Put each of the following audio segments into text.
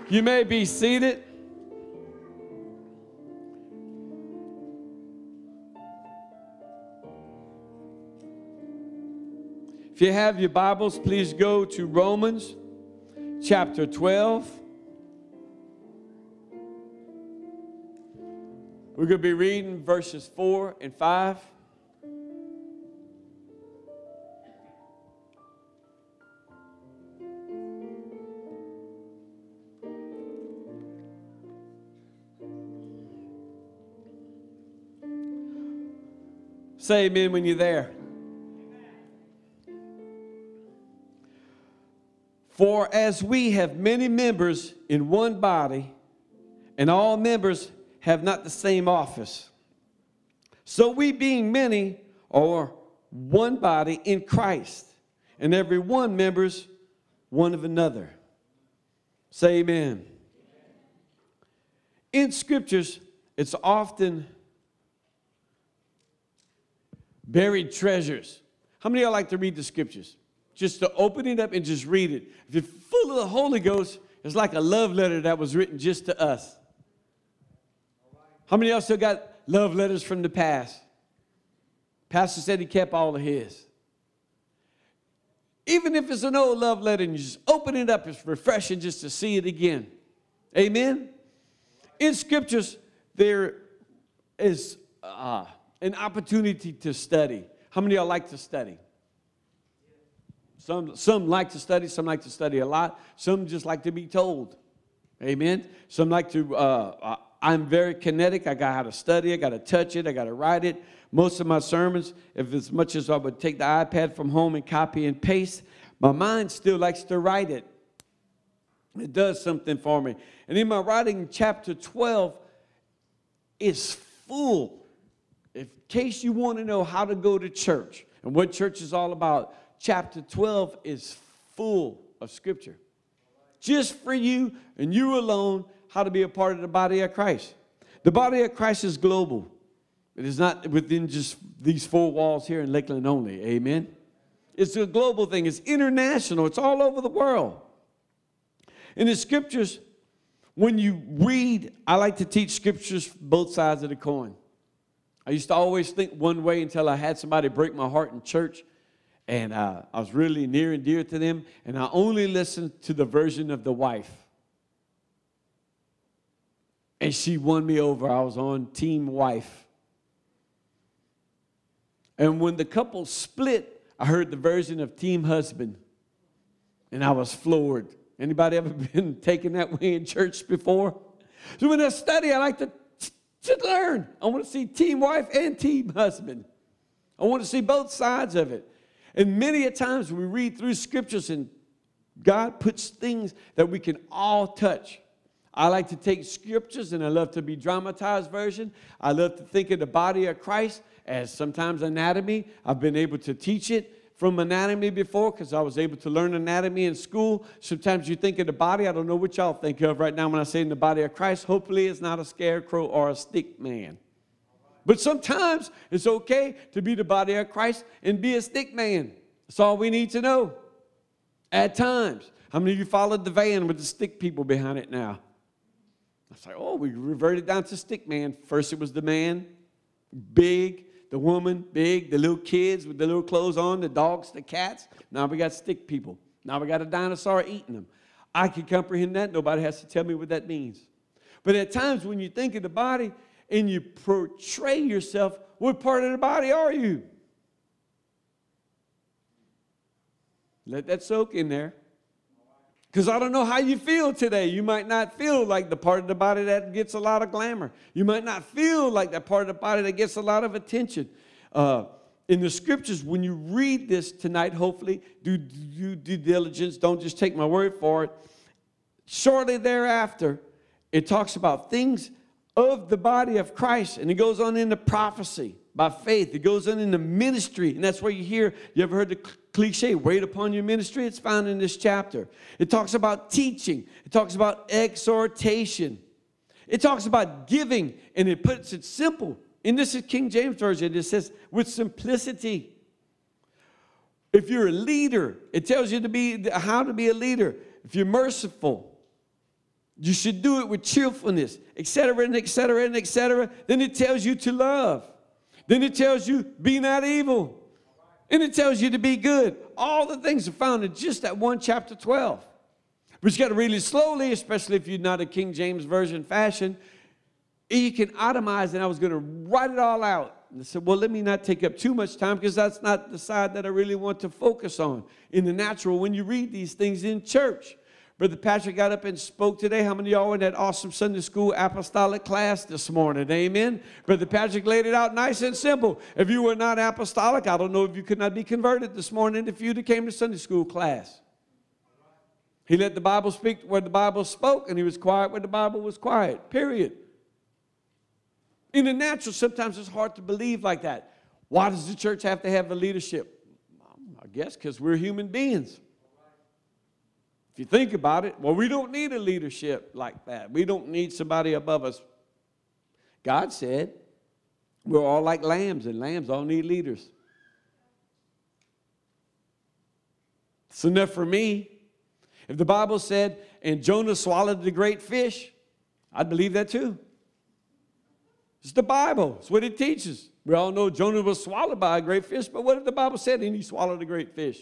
You may be seated. If you have your Bibles, please go to Romans chapter 12. We're going to be reading verses 4 and 5. Say amen when you're there. For as we have many members in one body, and all members have not the same office, so we being many are one body in Christ, and every one members one of another. Say amen. In scriptures, it's often buried treasures. How many of y'all like to read the scriptures? Just to open it up and just read it. If you're full of the Holy Ghost, it's like a love letter that was written just to us. How many of y'all still got love letters from the past? Pastor said he kept all of his. Even if it's an old love letter and you just open it up, it's refreshing just to see it again. Amen? In scriptures, there is an opportunity to study. How many of y'all like to study? Some like to study. Some like to study a lot. Some just like to be told. Amen? Some like to, I'm very kinetic. I got how to study. I got to touch it. I got to write it. Most of my sermons, if as much as I would take the iPad from home and copy and paste, my mind still likes to write it. It does something for me. And in my writing, chapter 12 is full. In case you want to know how to go to church and what church is all about, chapter 12 is full of scripture. Just for you and you alone, how to be a part of the body of Christ. The body of Christ is global. It is not within just these four walls here in Lakeland only. Amen? It's a global thing. It's international. It's all over the world. In the scriptures, when you read, I like to teach scriptures both sides of the coin. I used to always think one way until I had somebody break my heart in church. And I was really near and dear to them. And I only listened to the version of the wife. And she won me over. I was on team wife. And when the couple split, I heard the version of team husband. And I was floored. Anybody ever been taken that way in church before? So when I study, I like to learn. I want to see team wife and team husband. I want to see both sides of it. And many a times we read through scriptures and God puts things that we can all touch. I like to take scriptures and I love to be dramatized version. I love to think of the body of Christ as sometimes anatomy. I've been able to teach it from anatomy before because I was able to learn anatomy in school. Sometimes you think of the body. I don't know what y'all think of right now when I say in the body of Christ. Hopefully it's not a scarecrow or a stick man. But sometimes it's okay to be the body of Christ and be a stick man. That's all we need to know. At times. How many of you followed the van with the stick people behind it now? I was like, oh, we reverted down to stick man. First it was the man, big. The woman, big. The little kids with the little clothes on. The dogs, the cats. Now we got stick people. Now we got a dinosaur eating them. I can comprehend that. Nobody has to tell me what that means. But at times when you think of the body, and you portray yourself, what part of the body are you? Let that soak in there. Because I don't know how you feel today. You might not feel like the part of the body that gets a lot of glamour. You might not feel like that part of the body that gets a lot of attention. In the scriptures, when you read this tonight, hopefully, do due diligence. Don't just take my word for it. Shortly thereafter, it talks about things of the body of Christ. And it goes on into prophecy by faith. It goes on into ministry. And that's where you ever heard the cliche, wait upon your ministry? It's found in this chapter. It talks about teaching. It talks about exhortation. It talks about giving. And it puts it simple. And this is King James Version. It says, with simplicity. If you're a leader, it tells you how to be a leader. If you're merciful, You should do it with cheerfulness, etc., and etc., and etc. Then it tells you to love. Then it tells you, be not evil. And it tells you to be good. All the things are found in just that one chapter 12. But you got to read it slowly, especially if you're not a King James Version fashion. You can itemize, and I was going to write it all out. And I said, well, let me not take up too much time because that's not the side that I really want to focus on in the natural when you read these things in church. Brother Patrick got up and spoke today. How many of y'all were in that awesome Sunday school apostolic class this morning? Amen. Brother Patrick laid it out nice and simple. If you were not apostolic, I don't know if you could not be converted this morning if you came to Sunday school class. He let the Bible speak where the Bible spoke, and he was quiet where the Bible was quiet, period. In the natural, sometimes it's hard to believe like that. Why does the church have to have a leadership? I guess because we're human beings. If you think about it, well, we don't need a leadership like that. We don't need somebody above us. God said we're all like lambs, and lambs all need leaders. It's enough for me. If the Bible said, and Jonah swallowed the great fish, I'd believe that too. It's the Bible. It's what it teaches. We all know Jonah was swallowed by a great fish, but what if the Bible said and he swallowed a great fish?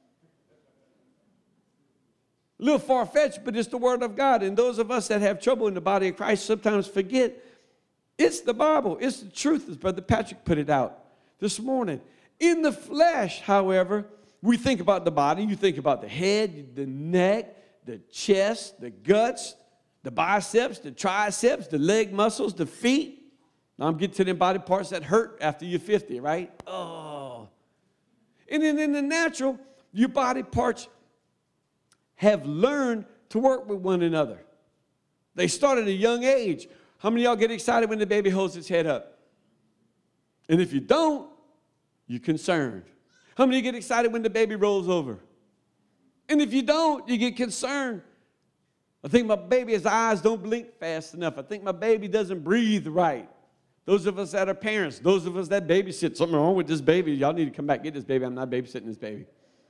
A little far-fetched, but it's the Word of God. And those of us that have trouble in the body of Christ sometimes forget it's the Bible. It's the truth, as Brother Patrick put it out this morning. In the flesh, however, we think about the body. You think about the head, the neck, the chest, the guts, the biceps, the triceps, the leg muscles, the feet. Now I'm getting to them body parts that hurt after you're 50, right? Oh. And then in the natural, your body parts have learned to work with one another. They start at a young age. How many of y'all get excited when the baby holds its head up? And if you don't, you're concerned. How many of you get excited when the baby rolls over? And if you don't, you get concerned. I think my baby's eyes don't blink fast enough. I think my baby doesn't breathe right. Those of us that are parents, those of us that babysit, something wrong with this baby. Y'all need to come back, get this baby. I'm not babysitting this baby.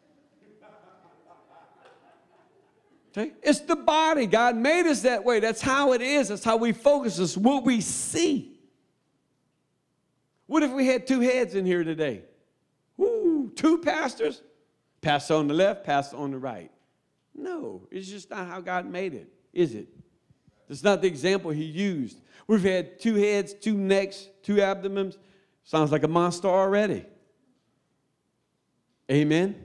Okay? It's the body. God made us that way. That's how it is. That's how we focus. It's what we see. What if we had two heads in here today? Woo, two pastors? Pastor on the left, pastor on the right. No, it's just not how God made it, is it? It's not the example he used. We've had two heads, two necks, two abdomens. Sounds like a monster already. Amen?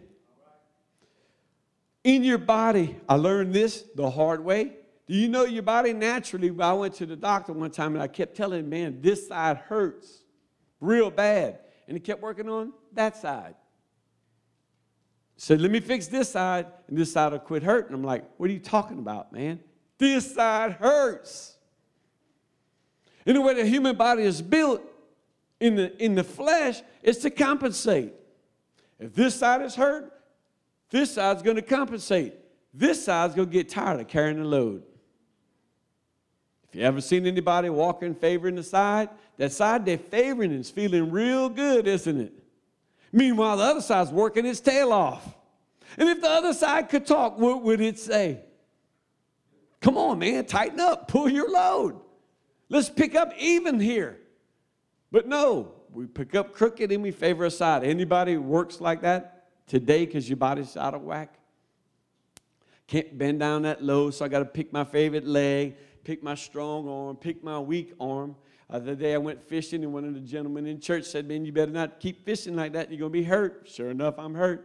In your body, I learned this the hard way. Do you know your body naturally? I went to the doctor one time and I kept telling him, man, this side hurts real bad. And he kept working on that side. Said, let me fix this side, and this side will quit hurting. I'm like, what are you talking about, man? This side hurts. In the way the human body is built in the flesh, it's to compensate. If this side is hurt, this side's going to compensate. This side's going to get tired of carrying the load. If you ever seen anybody walking favoring the side, that side they're favoring is feeling real good, isn't it? Meanwhile, the other side's working its tail off. And if the other side could talk, what would it say? Come on, man, tighten up, pull your load. Let's pick up even here. But no, we pick up crooked and we favor a side. Anybody works like that today because your body's out of whack? Can't bend down that low, so I got to pick my favorite leg, pick my strong arm, pick my weak arm. The other day I went fishing, and one of the gentlemen in church said, man, you better not keep fishing like that. You're going to be hurt. Sure enough, I'm hurt.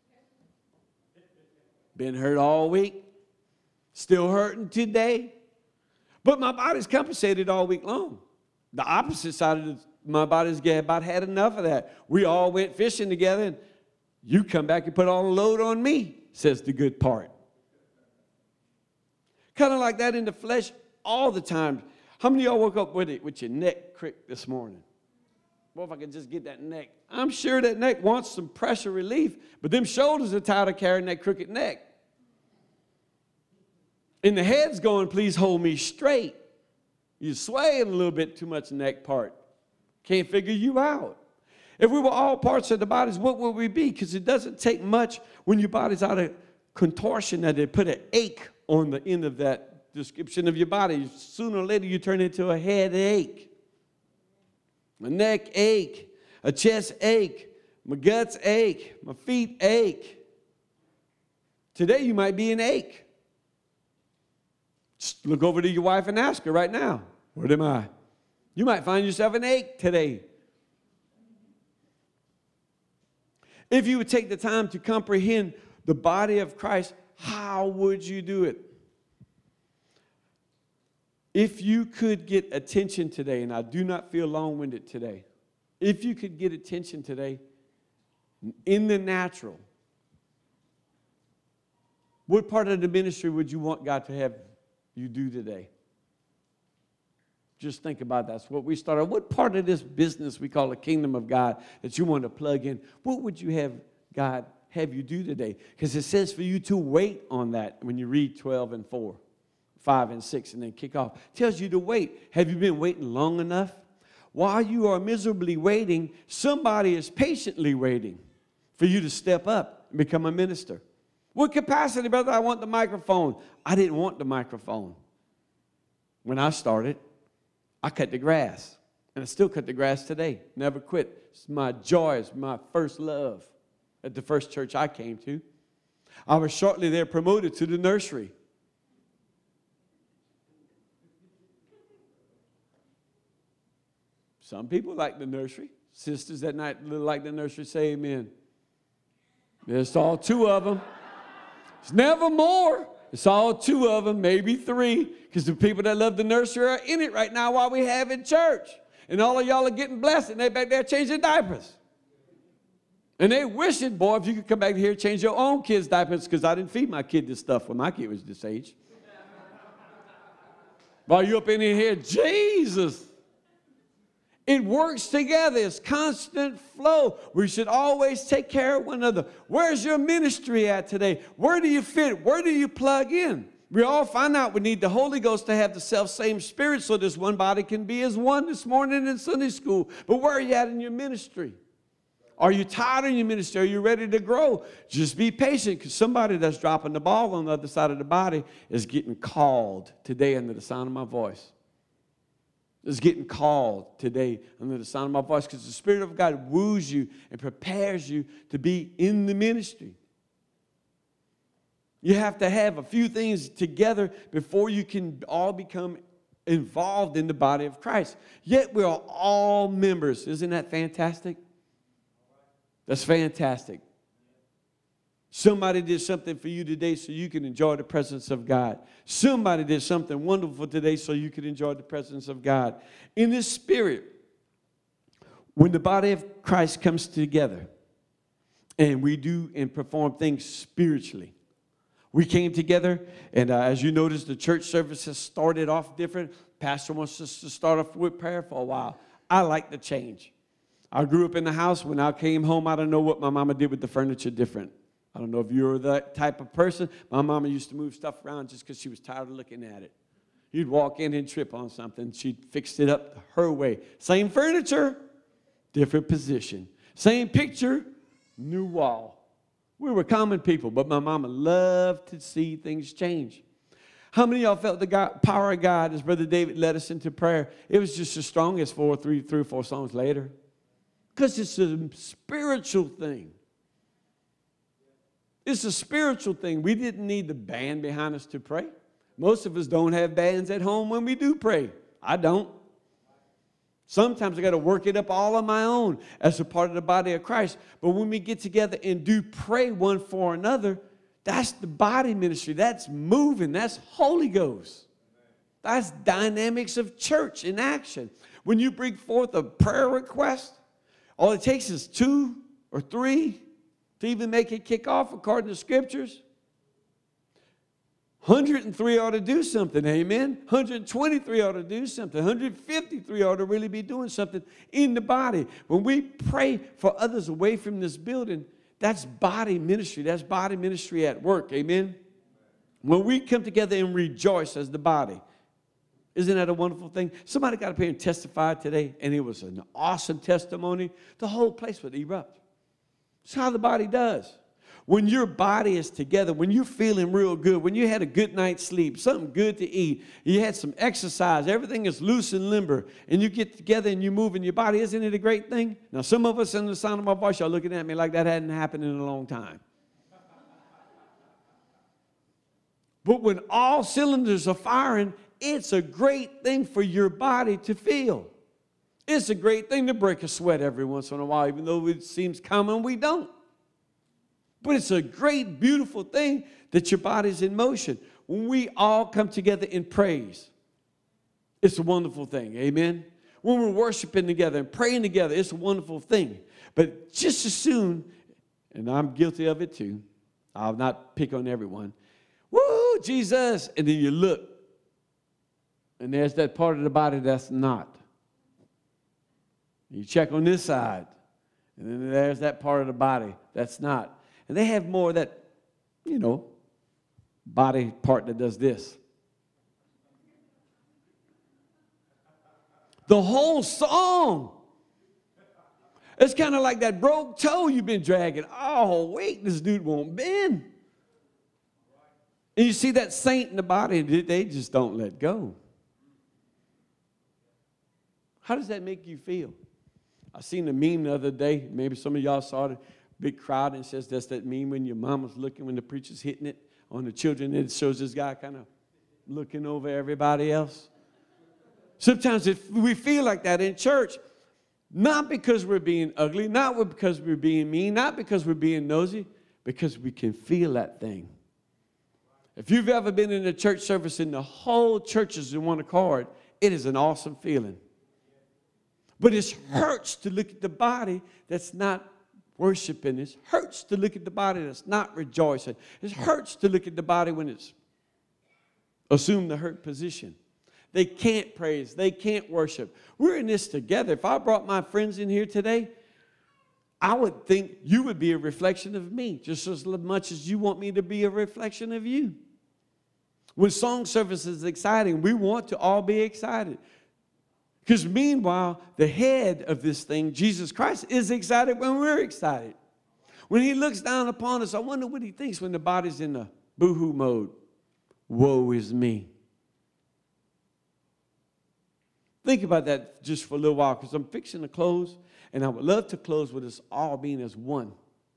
Been hurt all week. Still hurting today. But my body's compensated all week long. The opposite side of my body's about had enough of that. We all went fishing together, and you come back and put all the load on me, says the good part. Kind of like that in the flesh all the time. How many of y'all woke up with your neck crick this morning? Well, if I could just get that neck. I'm sure that neck wants some pressure relief, but them shoulders are tired of carrying that crooked neck. And the head's going, please hold me straight. You're swaying a little bit too much neck part. Can't figure you out. If we were all parts of the bodies, what would we be? Because it doesn't take much when your body's out of contortion that they put an ache on the end of that description of your body. Sooner or later, you turn into a headache, a neck ache, a chest ache, my guts ache, my feet ache. Today, you might be an ache. Just look over to your wife and ask her right now, what am I? You might find yourself an ache today. If you would take the time to comprehend the body of Christ, how would you do it? If you could get attention today, and I do not feel long-winded today, if you could get attention today in the natural, what part of the ministry would you want God to have you do today? Just think about that. That's what we started. What part of this business we call the kingdom of God that you want to plug in, what would you have God have you do today? Because it says for you to wait on that when you read 12 and 4, 5 and 6, and then kick off. It tells you to wait. Have you been waiting long enough? While you are miserably waiting, somebody is patiently waiting for you to step up and become a minister. What capacity, brother? I want the microphone. I didn't want the microphone. When I started, I cut the grass. And I still cut the grass today. Never quit. It's my joy. It's my first love at the first church I came to. I was shortly there promoted to the nursery. Some people like the nursery. Sisters that night like the nursery say amen. There's all two of them. It's never more. It's all two of them, maybe three, because the people that love the nursery are in it right now while we have in church. And all of y'all are getting blessed, and they back there changing diapers. And they wishing, boy, if you could come back here and change your own kids' diapers, because I didn't feed my kid this stuff when my kid was this age. While you up in here, Jesus. It works together. It's constant flow. We should always take care of one another. Where's your ministry at today? Where do you fit? Where do you plug in? We all find out we need the Holy Ghost to have the self-same spirit so this one body can be as one this morning in Sunday school. But where are you at in your ministry? Are you tired in your ministry? Are you ready to grow? Just be patient, because somebody that's dropping the ball on the other side of the body is getting called today under the sound of my voice. Is getting called today under the sound of my voice, because the Spirit of God woos you and prepares you to be in the ministry. You have to have a few things together before you can all become involved in the body of Christ. Yet we are all members. Isn't that fantastic? That's fantastic. Somebody did something for you today so you can enjoy the presence of God. Somebody did something wonderful today so you can enjoy the presence of God. In this spirit, when the body of Christ comes together and we do and perform things spiritually, we came together, and as you notice, the church service has started off different. Pastor wants us to start off with prayer for a while. I like the change. I grew up in the house. When I came home, I don't know what my mama did with the furniture different. I don't know if you're that type of person. My mama used to move stuff around just because she was tired of looking at it. You'd walk in and trip on something. She'd fix it up her way. Same furniture, different position. Same picture, new wall. We were common people, but my mama loved to see things change. How many of y'all felt the power of God as Brother David led us into prayer? It was just as strong as three or four songs later. Because it's a spiritual thing. It's a spiritual thing. We didn't need the band behind us to pray. Most of us don't have bands at home when we do pray. I don't. Sometimes I got to work it up all on my own as a part of the body of Christ. But when we get together and do pray one for another, that's the body ministry. That's moving. That's Holy Ghost. That's dynamics of church in action. When you bring forth a prayer request, all it takes is 2 or 3 to even make it kick off according to scriptures. 103 ought to do something, amen. 123 ought to do something. 153 ought to really be doing something in the body. When we pray for others away from this building, that's body ministry. That's body ministry at work, amen. When we come together and rejoice as the body, isn't that a wonderful thing? Somebody got up here and testified today, and it was an awesome testimony. The whole place would erupt. It's how the body does. When your body is together, when you're feeling real good, when you had a good night's sleep, something good to eat, you had some exercise, everything is loose and limber, and you get together and you move in your body, isn't it a great thing? Now, some of us in the sound of my voice, y'all looking at me like that hadn't happened in a long time. But when all cylinders are firing, it's a great thing for your body to feel. It's a great thing to break a sweat every once in a while, even though it seems common we don't. But it's a great, beautiful thing that your body's in motion. When we all come together in praise, it's a wonderful thing. Amen? When we're worshiping together and praying together, it's a wonderful thing. But just as soon, and I'm guilty of it too, I'll not pick on everyone. Woo, Jesus! And then you look, and there's that part of the body that's not. You check on this side, and then there's that part of the body that's not. And they have more of that, body part that does this. The whole song. It's kind of like that broke toe you've been dragging. Oh, wait, this dude won't bend. And you see that saint in the body, they just don't let go. How does that make you feel? I seen a meme the other day. Maybe some of y'all saw it. Big crowd, and says that's that meme when your mama's looking, when the preacher's hitting it on the children, and it shows this guy kind of looking over everybody else. Sometimes we feel like that in church, not because we're being ugly, not because we're being mean, not because we're being nosy, because we can feel that thing. If you've ever been in a church service and the whole church is in one accord, it is an awesome feeling. But it hurts to look at the body that's not worshiping. It hurts to look at the body that's not rejoicing. It hurts to look at the body when it's assumed the hurt position. They can't praise. They can't worship. We're in this together. If I brought my friends in here today, I would think you would be a reflection of me, just as much as you want me to be a reflection of you. When song service is exciting, we want to all be excited. Because meanwhile, the head of this thing, Jesus Christ, is excited when we're excited. When he looks down upon us, I wonder what he thinks when the body's in the boo-hoo mode. Woe is me. Think about that just for a little while, because I'm fixing to close, and I would love to close with us all being as one.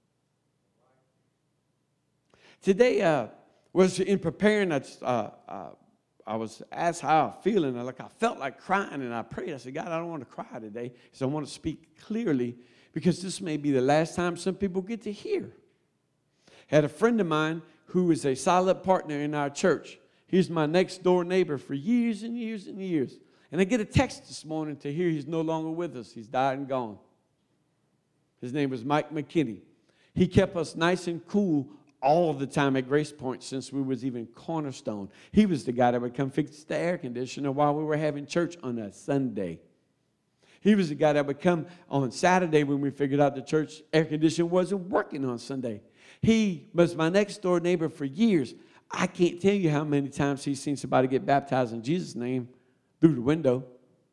Today, was in preparing, I was asked how I'm feeling. I felt like crying, and I prayed. I said, God, I don't want to cry today, because I want to speak clearly, because this may be the last time some people get to hear. I had a friend of mine who is a solid partner in our church. He's my next door neighbor for years and years and years. And I get a text this morning to hear he's no longer with us. He's died and gone. His name was Mike McKinney. He kept us nice and cool all the time at Grace Point since we was even Cornerstone. He was the guy that would come fix the air conditioner while we were having church on a Sunday. He was the guy that would come on Saturday when we figured out the church air conditioner wasn't working on Sunday. He was my next door neighbor for years. I can't tell you how many times he's seen somebody get baptized in Jesus' name through the window.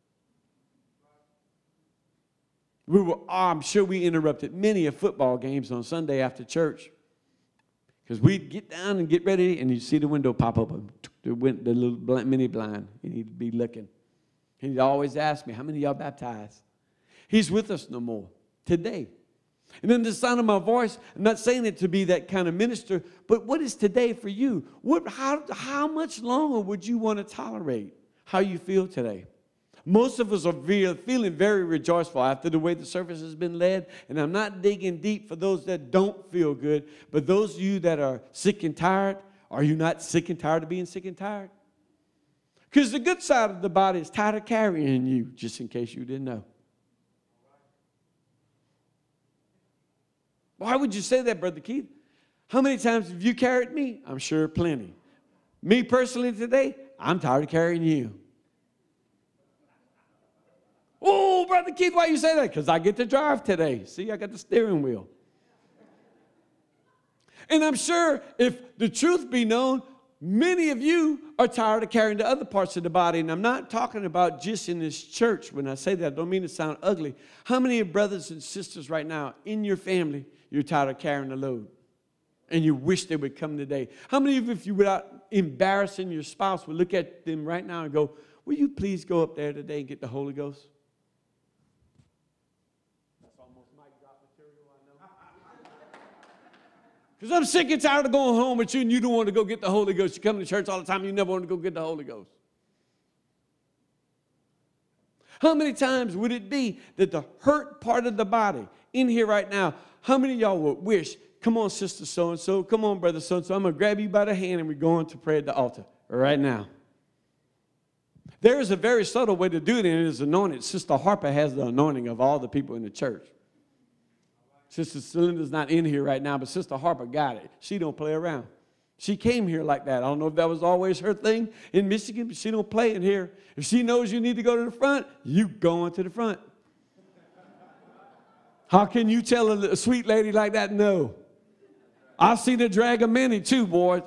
I'm sure we interrupted many of football games on Sunday after church. Because we'd get down and get ready, and you'd see the window pop up, the little mini blind, and he'd be looking. And he'd always ask me, how many of y'all baptized? He's with us no more today. And then the sound of my voice, I'm not saying it to be that kind of minister, but what is today for you? How much longer would you want to tolerate how you feel today? Most of us are feeling very rejoiceful after the way the service has been led. And I'm not digging deep for those that don't feel good. But those of you that are sick and tired, are you not sick and tired of being sick and tired? Because the good side of the body is tired of carrying you, just in case you didn't know. Why would you say that, Brother Keith? How many times have you carried me? I'm sure plenty. Me personally today, I'm tired of carrying you. Oh, Brother Keith, why you say that? Because I get to drive today. See, I got the steering wheel. And I'm sure if the truth be known, many of you are tired of carrying the other parts of the body. And I'm not talking about just in this church. When I say that, I don't mean to sound ugly. How many brothers and sisters right now in your family, you're tired of carrying the load? and you wish they would come today? How many of you, if you, without embarrassing your spouse, would look at them right now and go, will you please go up there today and get the Holy Ghost? That's almost mic drop material, I know. Because I'm sick and tired of going home with you and you don't want to go get the Holy Ghost. You come to church all the time and you never want to go get the Holy Ghost. How many times would it be that the hurt part of the body in here right now, how many of y'all would wish, come on, sister so-and-so, come on, brother so-and-so, I'm going to grab you by the hand and we're going to pray at the altar right now. There is a very subtle way to do it, and it is anointed. Sister Harper has the anointing of all the people in the church. Sister Celinda's not in here right now, but Sister Harper got it. She don't play around. She came here like that. I don't know if that was always her thing in Michigan, but she don't play in here. If she knows you need to go to the front, you going to the front. How can you tell a sweet lady like that no? I've seen her drag a many too, boy.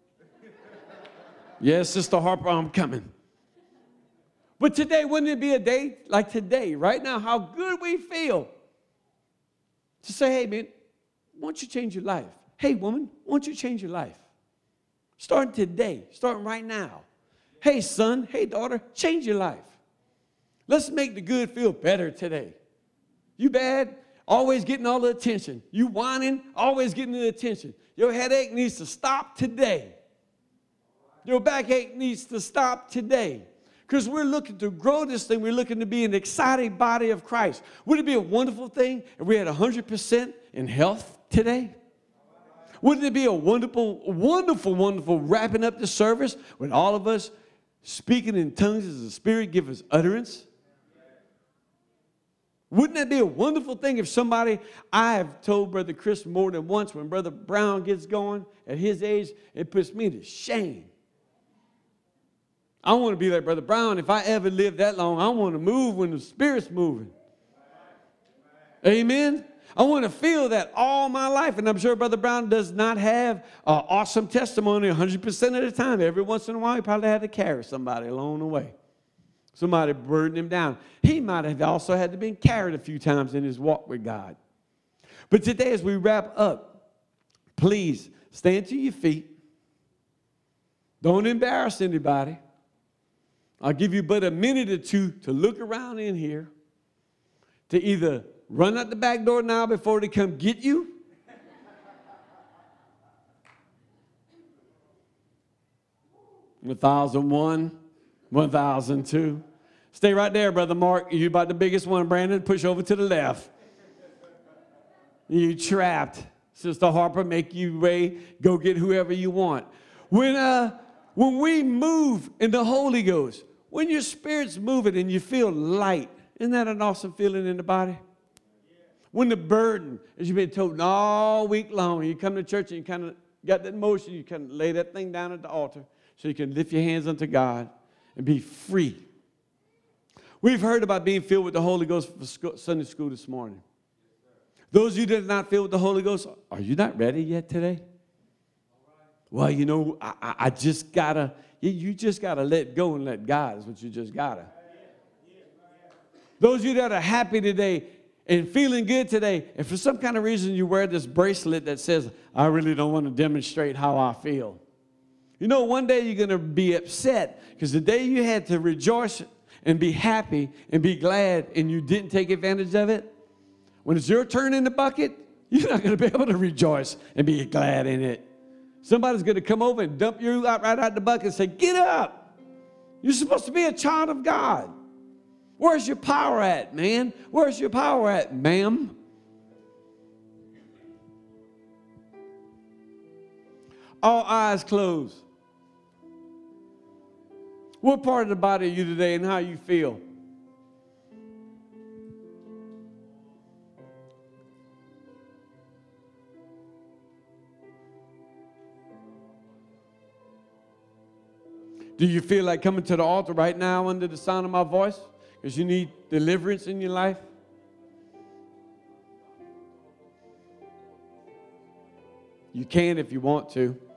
Yes, Sister Harper, I'm coming. But today, wouldn't it be a day like today, right now, how good we feel to say, hey, man, why don't you change your life? Hey, woman, why don't you change your life? Starting today, starting right now. Hey, son, hey, daughter, change your life. Let's make the good feel better today. You bad, always getting all the attention. You whining, always getting the attention. Your headache needs to stop today. Your backache needs to stop today. Because we're looking to grow this thing. We're looking to be an exciting body of Christ. Would it be a wonderful thing if we had 100% in health today? Wouldn't it be a wonderful, wonderful, wonderful wrapping up the service with all of us speaking in tongues as the Spirit gives us utterance? Wouldn't that be a wonderful thing if somebody, I have told Brother Chris more than once, when Brother Brown gets going at his age, it puts me to shame. I want to be like Brother Brown. If I ever live that long, I want to move when the Spirit's moving. Amen? I want to feel that all my life. And I'm sure Brother Brown does not have an awesome testimony 100% of the time. Every once in a while, he probably had to carry somebody along the way. Somebody burdened him down. He might have also had to be carried a few times in his walk with God. But today, as we wrap up, please stand to your feet. Don't embarrass anybody. I'll give you but a minute or two to look around in here, to either run out the back door now before they come get you, 1,001, 1,002. Stay right there, Brother Mark. You're about the biggest one. Brandon, push over to the left. You trapped. Sister Harper, make you way. Go get whoever you want. When we move in the Holy Ghost, when your spirit's moving and you feel light, isn't that an awesome feeling in the body? When the burden, as you've been told all week long, you come to church and you kind of got that motion, you kind of lay that thing down at the altar so you can lift your hands unto God and be free. We've heard about being filled with the Holy Ghost for Sunday school this morning. Those of you that are not filled with the Holy Ghost, are you not ready yet today? Well, you know, I just got to, you just got to let go and let God is what you just got to. Those of you that are happy today and feeling good today, and for some kind of reason you wear this bracelet that says, I really don't want to demonstrate how I feel. You know, one day you're going to be upset because the day you had to rejoice and be happy and be glad and you didn't take advantage of it, when it's your turn in the bucket, you're not going to be able to rejoice and be glad in it. Somebody's going to come over and dump you out right out the bucket and say, get up. You're supposed to be a child of God. Where's your power at, man? Where's your power at, ma'am? All eyes closed. What part of the body are you today and how you feel? Do you feel like coming to the altar right now under the sound of my voice? Because you need deliverance in your life? You can if you want to.